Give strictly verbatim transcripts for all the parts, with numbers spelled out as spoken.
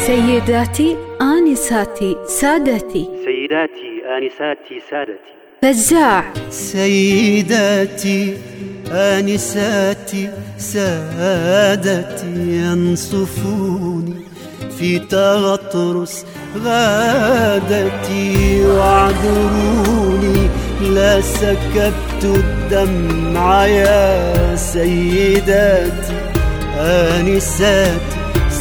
سيداتي آنساتي سادتي، سيداتي آنساتي سادتي. فزاع. سيداتي آنساتي سادتي، انصفوني في تغطرس غادتي، واعذروني لا سكبت الدمع يا سيداتي آنساتي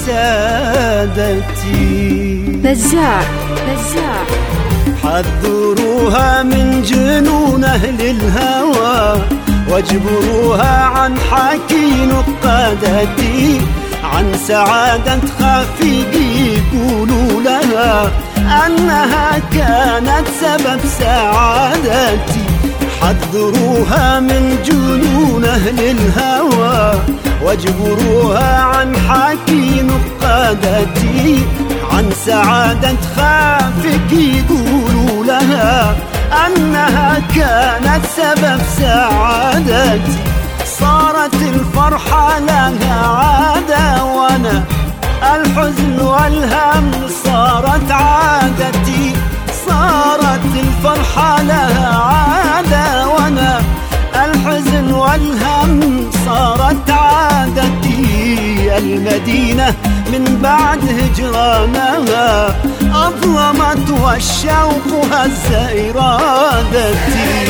سادتي. فزاع فزاع. حذروها من جنون أهل الهوى، واجبروها عن حكي نقادتي، عن سعادة خافقي يقولوا لها أنها كانت سبب سعادتي. حذروها من جنون أهل الهوى، واجبروها عن حكي نقادتي، عن سعادة خافك يقولوا لها أنها كانت سبب سعادتي. صارت الفرحة لها عادة، وأنا الحزن والهم صارت عادتي. صارت الفرحة لها عادة، وأنا الحزن والهم صارت عادتي. المدينة من بعد هجرانها أظلمت والشوق هز إرادتي.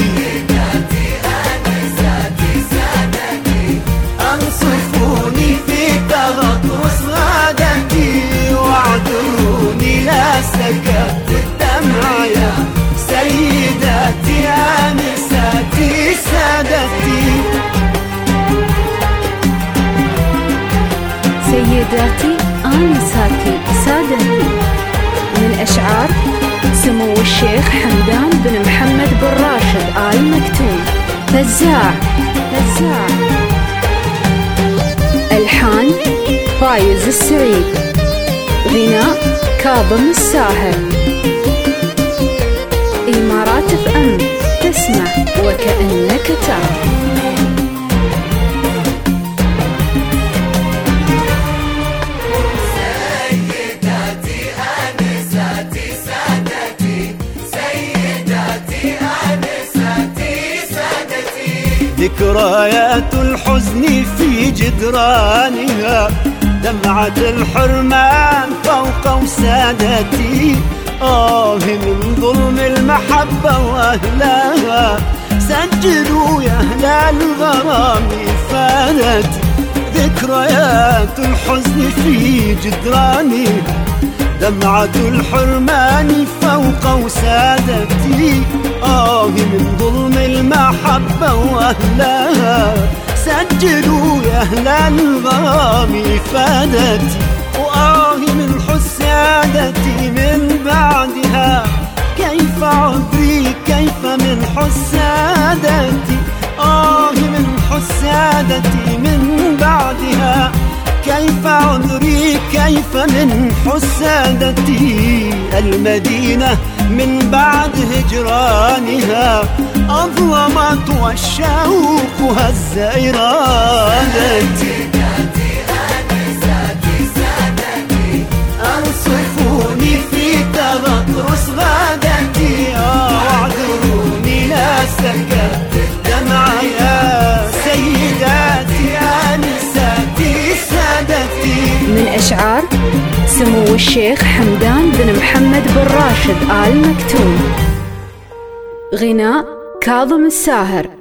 أنصفوني في تغطرس غادتي، واعذروني لا سكبت الدمع يا سيداتي آنساتي سادتي. سيداتي آنساتي سادتي، من أشعار سمو الشيخ حمدان بن محمد بن راشد آل مكتوم. فزاع فزاع. ألحان فايز السعيد، غناء كاظم الساهر. إمارات اف ام، تسمع وكأنك ترى. ذكريات الحزن في جدرانها، دمعة الحرمان فوق وسادتي. آه من ظلم المحبة وأهلها، سجلوا يا أهل الغرام فادتي. ذكريات الحزن في جدرانها، دمعة الحرمان فوق وسادتي. آه من ظلم المحبة وأهلها، سجلوا يا أهل الغرام فادتي. وآه من حسادتي من بعدها، كيف عذري كيف من حسادتي. آه من حسادتي من بعدها، كيف عذري كيف من حسادتي. المدينة من بعد هجرانها أظلمت والشوق هز إرادتي. أنصفوني في تغطرس غادتي، واعذروني لا سكبت الدمع يا سيداتي آنساتي سادتي. من أشعار سمو الشيخ حمدان بن محمد بن راشد آل مكتوم، غناء كاظم الساهر.